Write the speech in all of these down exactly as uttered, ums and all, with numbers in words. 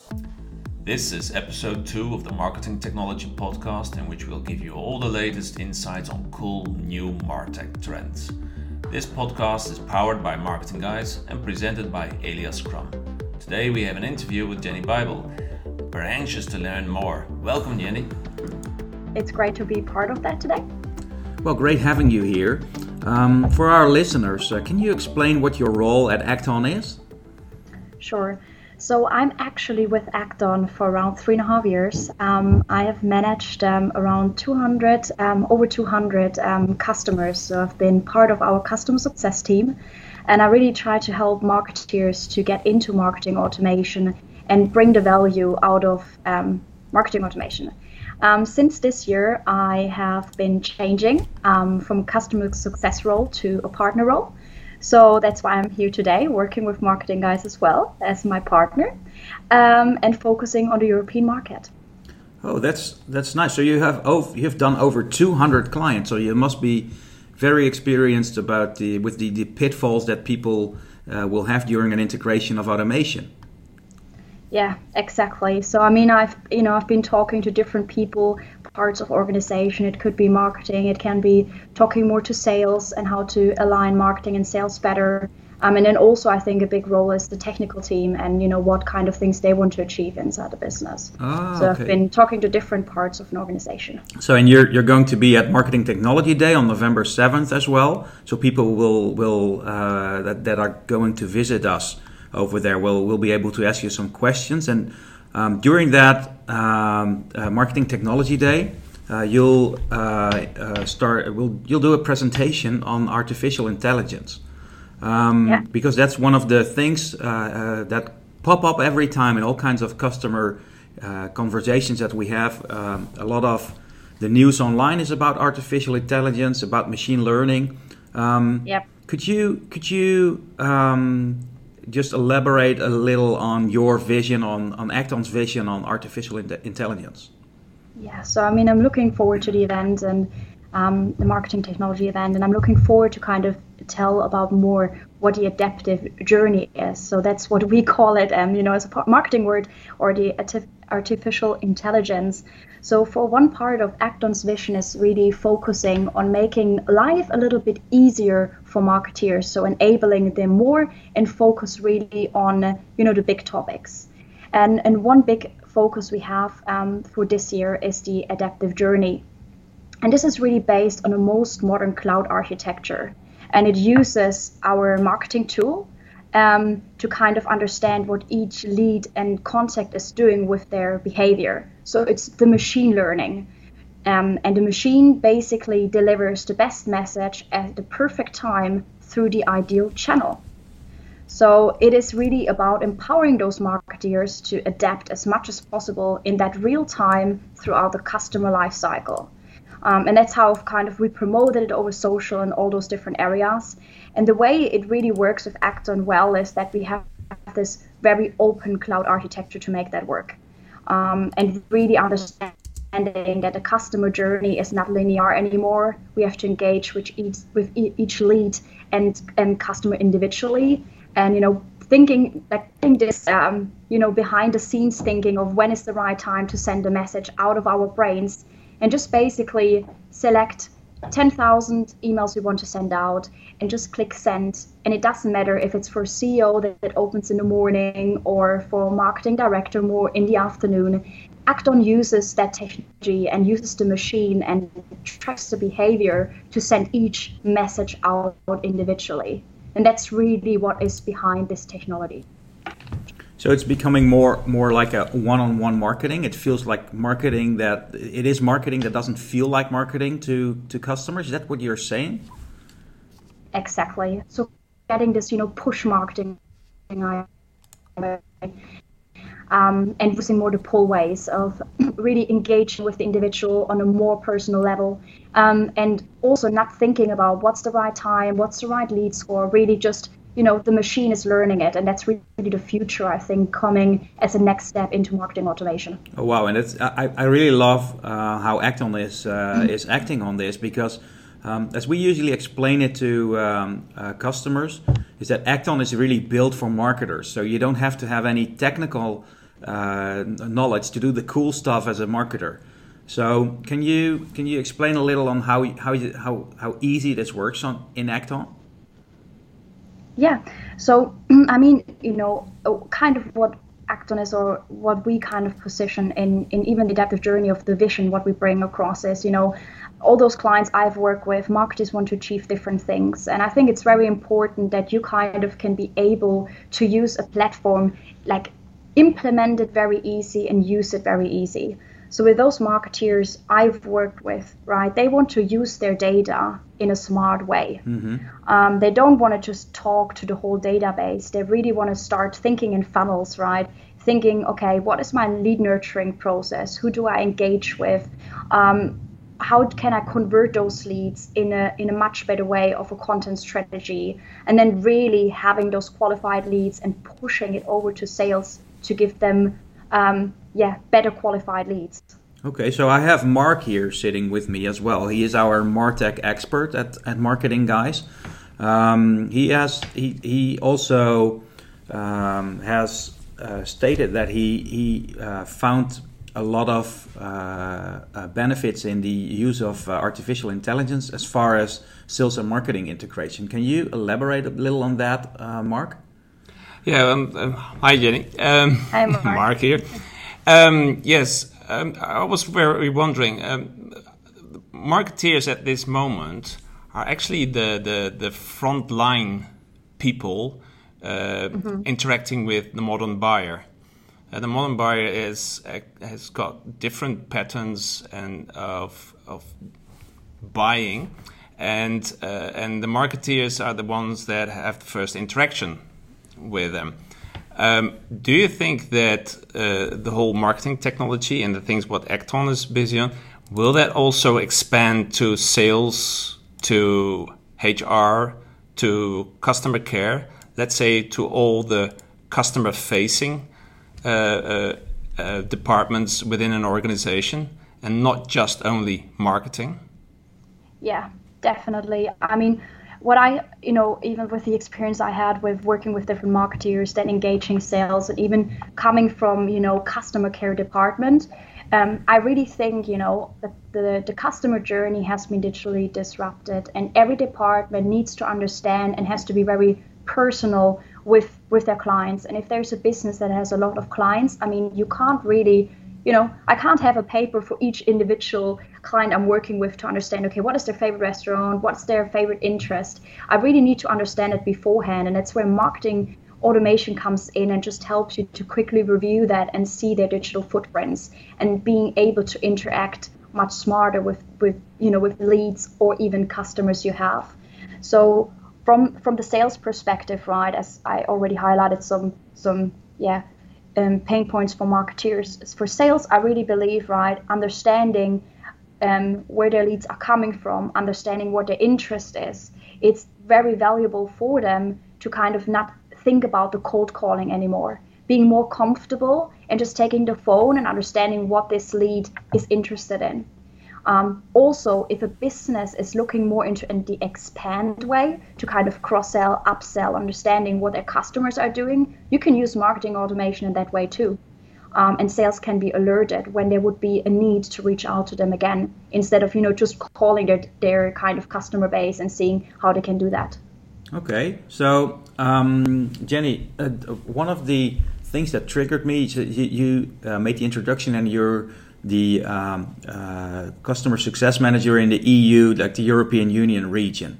This is episode two of the Marketing Technology Podcast, in which we'll give you all the latest insights on cool new MarTech trends. This podcast is powered by Marketing Guys and presented by Elias Scrum. Today we have an interview with Jenny Bible. We're anxious to learn more. Welcome, Jenny. It's great to be part of that today. Well, great having you here. Um, for our listeners, uh, can you explain what your role at Acton is? Sure. So I'm actually with Acton for around three and a half years. Um, I have managed um, around two hundred, um, over two hundred um, customers. So I've been part of our customer success team, and I really try to help marketeers to get into marketing automation and bring the value out of um, marketing automation. Um, since this year, I have been changing um, from customer success role to a partner role. So that's why I'm here today, working with Marketing Guys as well as my partner, um, and focusing on the European market. Oh, that's that's nice. So you have oh, you have done over two hundred clients. So you must be very experienced about the with the, the pitfalls that people uh, will have during an integration of automation. Yeah, exactly. So I mean, I've you know I've been talking to different people, parts of organization. It could be marketing. It can be talking more to sales and how to align marketing and sales better. Um, and then also, I think a big role is the technical team and you know what kind of things they want to achieve inside the business. Ah, so okay. I've been talking to different parts of an organization. So and you're you're going to be at Marketing Technology Day on November seventh as well. So people will will uh, that that are going to visit us over there will will be able to ask you some questions, and um, during that um, uh, Marketing Technology Day, uh, you'll uh, uh, start. We'll, you'll do a presentation on artificial intelligence, um, yeah. because that's one of the things uh, uh, that pop up every time in all kinds of customer uh, conversations that we have. Um, a lot of the news online is about artificial intelligence, about machine learning. Um, yep. Could you could you um, just elaborate a little on your vision, on, on Acton's vision on artificial in- intelligence? Yeah, so I mean, I'm looking forward to the event and um, the marketing technology event, and I'm looking forward to kind of tell about more what the adaptive journey is. So that's what we call it, um, you know, as a marketing word, or the artif- artificial intelligence. So for one part of Acton's vision is really focusing on making life a little bit easier for marketeers, so enabling them more and focus really on, you know, the big topics. And and one big focus we have um, for this year is the adaptive journey. And this is really based on the most modern cloud architecture. And it uses our marketing tool um, to kind of understand what each lead and contact is doing with their behavior. So it's the machine learning. Um, and the machine basically delivers the best message at the perfect time through the ideal channel. So it is really about empowering those marketeers to adapt as much as possible in that real time throughout the customer life cycle. Um, and that's how kind of we promoted it over social and all those different areas. And the way it really works with Acton well is that we have this very open cloud architecture to make that work. Um, and really understanding that the customer journey is not linear anymore. We have to engage with each, with each lead and, and customer individually. And, you know, thinking like think this, um, you know, behind the scenes thinking of when is the right time to send a message out of our brains, and just basically select ten thousand emails we want to send out and just click send. And it doesn't matter if it's for C E O that, that opens in the morning or for marketing director more in the afternoon. Acton uses that technology and uses the machine and tracks the behavior to send each message out individually. And that's really what is behind this technology. So it's becoming more more like a one-on-one marketing. It feels like marketing that it is marketing that doesn't feel like marketing to, to customers. Is that what you're saying? Exactly. So getting this, you know, push marketing um, and using more the pull ways of really engaging with the individual on a more personal level, um, and also not thinking about what's the right time, what's the right lead score, really just, you know, the machine is learning it, and that's really the future, I think, coming as a next step into marketing automation. Oh wow, and it's, I, I really love uh, how Acton is uh, is acting on this, because um, as we usually explain it to um, uh, customers, is that Acton is really built for marketers. So you don't have to have any technical uh, knowledge to do the cool stuff as a marketer. So can you can you explain a little on how how how how easy this works on in Acton? Yeah. So I mean, you know, kind of what Acton is, or what we kind of position in in even the adaptive journey of the vision, what we bring across is, you know, all those clients I've worked with, marketers want to achieve different things. And I think it's very important that you kind of can be able to use a platform, like implement it very easy and use it very easy. So with those marketeers I've worked with, right, they want to use their data in a smart way. Mm-hmm. Um, they don't want to just talk to the whole database. They really want to start thinking in funnels, right? Thinking, okay, what is my lead nurturing process? Who do I engage with? Um, how can I convert those leads in a in a much better way of a content strategy? And then really having those qualified leads and pushing it over to sales to give them um, yeah, better qualified leads. Okay, so I have Mark here sitting with me as well. He is our MarTech expert at, at Marketing Guys. Um, he has he he also um, has uh, stated that he he uh, found a lot of uh, uh, benefits in the use of uh, artificial intelligence as far as sales and marketing integration. Can you elaborate a little on that, uh, Mark? Yeah. Um, um, hi, Jenny. Um, hi, Mark. Mark here. Um, yes, um, I was very wondering. Um, marketeers at this moment are actually the the, the frontline people uh, mm-hmm. interacting with the modern buyer. Uh, the modern buyer is uh, has got different patterns and of of buying, and uh, and the marketeers are the ones that have the first interaction with them. Um, do you think that uh, the whole marketing technology and the things what Acton is busy on, will that also expand to sales, to H R, to customer care? Let's say to all the customer-facing uh, uh, uh, departments within an organization, and not just only marketing? Yeah, definitely. I mean, what I, you know, even with the experience I had with working with different marketeers, then engaging sales, and even coming from, you know, customer care department, um, I really think, you know, that the, the customer journey has been digitally disrupted, and every department needs to understand and has to be very personal with, with their clients. And if there's a business that has a lot of clients, I mean, you can't really, you know, I can't have a paper for each individual client I'm working with to understand, okay, what is their favorite restaurant? What's their favorite interest? I really need to understand it beforehand. And that's where marketing automation comes in and just helps you to quickly review that and see their digital footprints and being able to interact much smarter with, with you know, with leads or even customers you have. So from from the sales perspective, right, as I already highlighted some some yeah um, pain points for marketeers. For sales, I really believe, right, understanding um, where their leads are coming from, understanding what their interest is. It's very valuable for them to kind of not think about the cold calling anymore, being more comfortable and just taking the phone and understanding what this lead is interested in. Um, also, if a business is looking more into in the expand way to kind of cross-sell, upsell, understanding what their customers are doing, you can use marketing automation in that way too. Um, and sales can be alerted when there would be a need to reach out to them again, instead of, you know, just calling their, their kind of customer base and seeing how they can do that. Okay, so um, Jenny, uh, one of the things that triggered me, you, you uh, made the introduction and you're the um, uh, customer success manager in the E U, like the European Union region.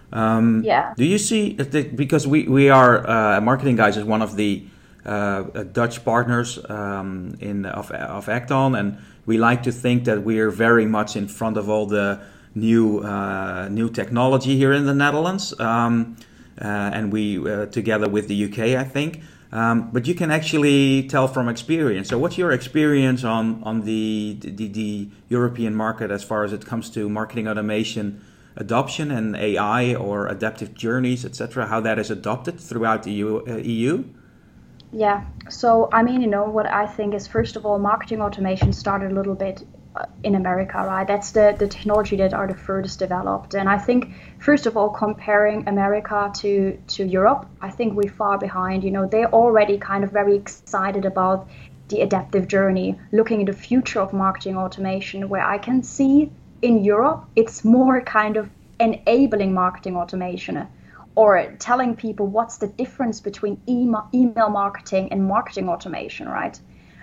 Um, yeah. Do you see, because we, we are, uh, Marketing Guys is one of the uh, Dutch partners um, in of, of Acton, and we like to think that we are very much in front of all the new uh, new technology here in the Netherlands, um, uh, and we uh, together with the U K, I think. Um, but you can actually tell from experience. So what's your experience on, on the, the, the European market as far as it comes to marketing automation adoption and A I or adaptive journeys, et cetera, how that is adopted throughout the E U? Yeah, so I mean, you know, what I think is, first of all, marketing automation started a little bit in America, right? That's the, the technology that are the furthest developed. And I think, first of all, comparing America to, to Europe, I think we're far behind. You know, they're already kind of very excited about the adaptive journey, looking at the future of marketing automation, where I can see in Europe, it's more kind of enabling marketing automation, or telling people what's the difference between email, email marketing and marketing automation, right?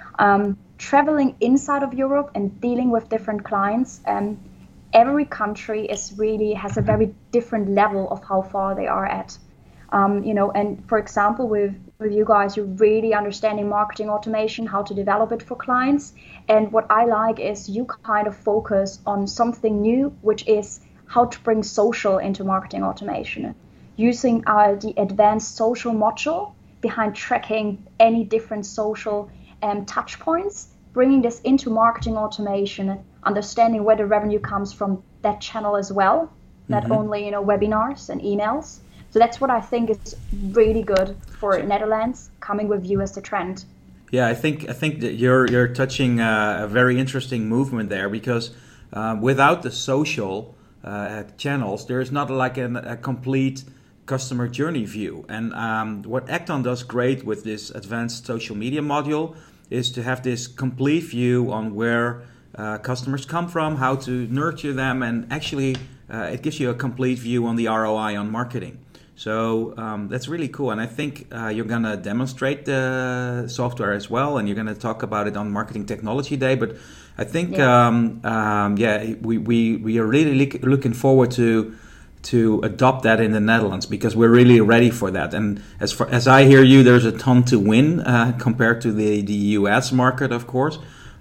Um, traveling inside of Europe and dealing with different clients, um, every country is really has a very different level of how far they are at. Um, you know, and for example, with, with you guys, you're really understanding marketing automation, how to develop it for clients. And what I like is you kind of focus on something new, which is how to bring social into marketing automation, using uh, the advanced social module behind tracking any different social um, touch points, bringing this into marketing automation, understanding where the revenue comes from that channel as well, not mm-hmm. only, you know, webinars and emails. So that's what I think is really good for Netherlands, coming with you as the trend. Yeah, I think I think that you're you're touching uh, a very interesting movement there, because uh, without the social uh, channels, there is not like an, a complete customer journey view. And um, what Acton does great with this advanced social media module is to have this complete view on where uh, customers come from, how to nurture them, and actually uh, it gives you a complete view on the R O I on marketing. So um, that's really cool, and I think uh, you're going to demonstrate the software as well, and you're going to talk about it on Marketing Technology Day. But I think, yeah, um, um, yeah we, we, we are really look, looking forward to to adopt that in the Netherlands, because we're really ready for that. And as far as I hear you, there's a ton to win uh, compared to the, the U S market, of course.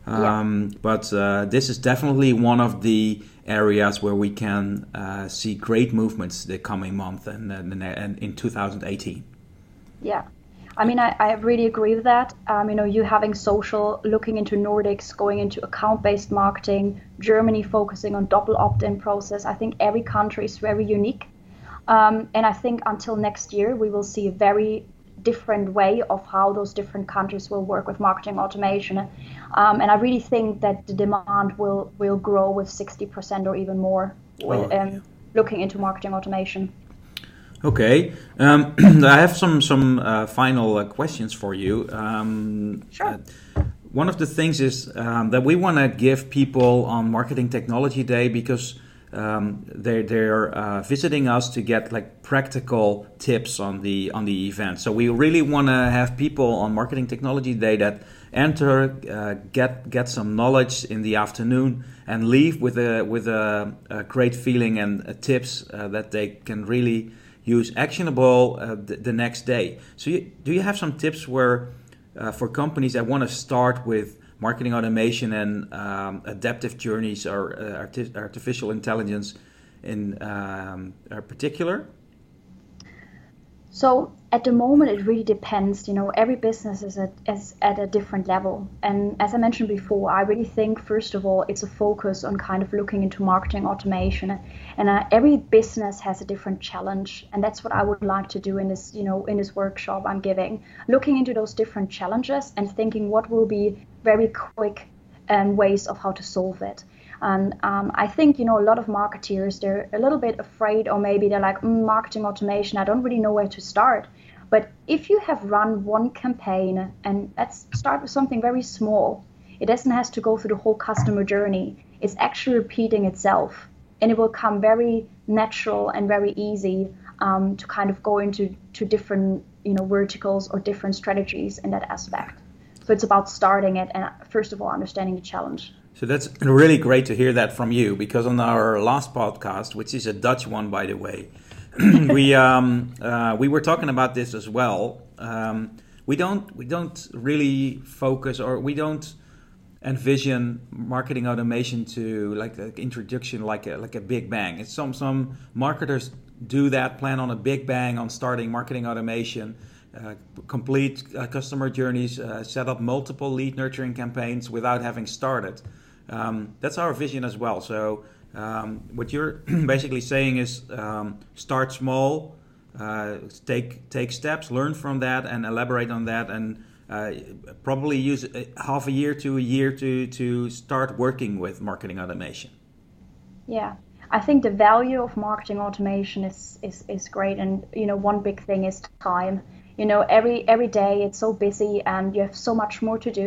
Um, yeah. But uh, this is definitely one of the areas where we can uh, see great movements the coming month and, and, and in two thousand eighteen. Yeah, I mean, I, I really agree with that. Um, you know, you having social, looking into Nordics, going into account-based marketing, Germany focusing on double opt-in process. I think every country is very unique. Um, and I think until next year, we will see a very different way of how those different countries will work with marketing automation. Um, and I really think that the demand will, will grow with sixty percent or even more with, oh. um, looking into marketing automation. Okay, um, I have some some uh, final uh, questions for you. Um, sure. Uh, one of the things is um, that we want to give people on Marketing Technology Day, because um, they're they're uh, visiting us to get like practical tips on the on the event. So we really want to have people on Marketing Technology Day that enter, uh, get get some knowledge in the afternoon, and leave with a with a, a great feeling and uh, tips uh, that they can really use actionable uh, the, the next day. So you, do you have some tips where uh, for companies that want to start with marketing automation and um, adaptive journeys or uh, arti- artificial intelligence in um, particular? So at the moment, it really depends. You know, every business is at, is at a different level. And as I mentioned before, I really think, first of all, it's a focus on kind of looking into marketing automation. And uh, every business has a different challenge. And that's what I would like to do in this, you know, in this workshop I'm giving, looking into those different challenges and thinking what will be very quick um, ways of how to solve it. And um, I think, you know, a lot of marketeers, they're a little bit afraid, or maybe they're like, mm, marketing automation, I don't really know where to start. But if you have run one campaign, and let's start with something very small, it doesn't have to go through the whole customer journey. It's actually repeating itself, and it will come very natural and very easy um, to kind of go into to different, you know, verticals or different strategies in that aspect. So it's about starting it and first of all understanding the challenge. So that's really great to hear that from you, because on our last podcast, which is a Dutch one, by the way, we um, uh, we were talking about this as well. Um, we don't we don't really focus, or we don't envision marketing automation to like an introduction, like a like a big bang. It's some some marketers do that, plan on a big bang on starting marketing automation. Uh, complete uh, customer journeys, uh, set up multiple lead nurturing campaigns without having started. Um, that's our vision as well. So um, what you're basically saying is um, start small, uh, take take steps, learn from that, and elaborate on that, and uh, probably use half a year to a year to to start working with marketing automation. Yeah. I think the value of marketing automation is, is, is great. And, you know, one big thing is time. You know, every every day it's so busy and you have so much more to do.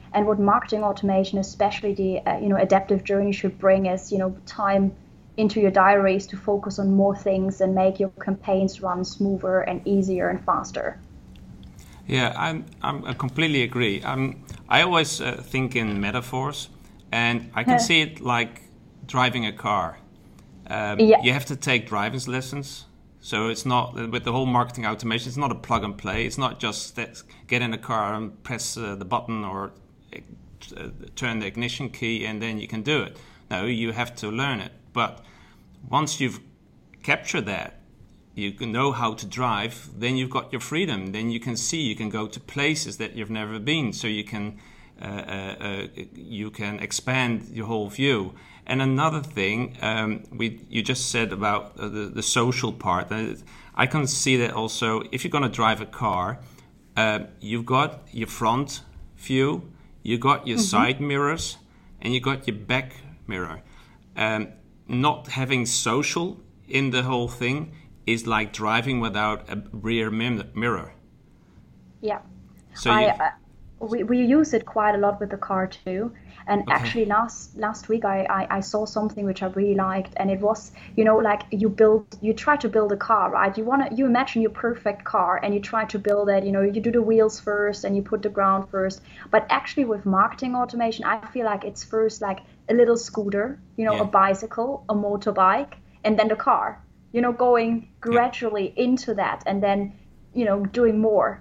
And what marketing automation, especially the uh, you know adaptive journey, should bring is you know time into your diaries to focus on more things and make your campaigns run smoother and easier and faster. Yeah, I'm, I'm, I completely agree. I'm, I always uh, think in metaphors, and I can see it like driving a car. Um, yeah. You have to take driver's lessons. So it's not, with the whole marketing automation, it's not a plug and play. It's not just get in a car and press uh, the button or uh, turn the ignition key and then you can do it. No, you have to learn it. But once you've captured that, you can know how to drive, then you've got your freedom. Then you can see, you can go to places that you've never been. So you can uh, uh, uh, you can expand your whole view. And another thing, um, we you just said about uh, the, the social part. Uh, I can see that also, if you're going to drive a car, uh, you've got your front view, you got your mm-hmm. side mirrors, and you got your back mirror. Um, not having social in the whole thing is like driving without a rear mim- mirror. Yeah, so I, you, uh, we we use it quite a lot with the car too. And okay. actually, last last week I, I, I saw something which I really liked, and it was, you know, like you build, you try to build a car, right? You want to, you imagine your perfect car, and you try to build it. You know, you do the wheels first, and you put the ground first. But actually, with marketing automation, I feel like it's first like a little scooter, you know, yeah. a bicycle, a motorbike, and then the car. You know, going gradually yeah. into that, and then, you know, doing more.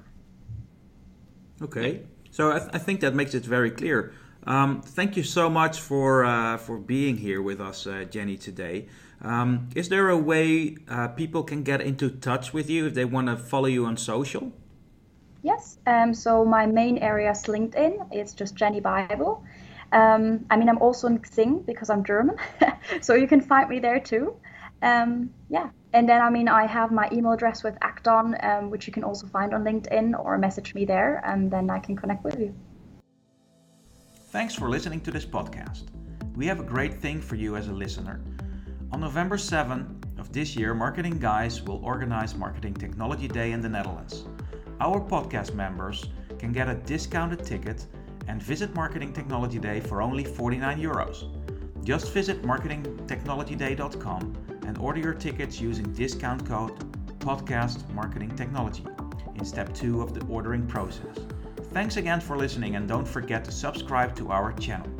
Okay, so I, th- I think that makes it very clear. Um, thank you so much for uh, for being here with us, uh, Jenny, today. Um, is there a way uh, people can get into touch with you if they want to follow you on social? Yes. Um, so my main area is LinkedIn. It's just Jenny Bible. Um, I mean, I'm also on Xing because I'm German, so you can find me there too. Um, yeah. And then, I mean, I have my email address with Acton, um, which you can also find on LinkedIn, or message me there, and then I can connect with you. Thanks for listening to this podcast. We have a great thing for you as a listener. On November seventh of this year, Marketing Guys will organize Marketing Technology Day in the Netherlands. Our podcast members can get a discounted ticket and visit Marketing Technology Day for only forty-nine euros. Just visit marketing technology day dot com and order your tickets using discount code Podcast Marketing Technology in step two of the ordering process. Thanks again for listening, and don't forget to subscribe to our channel.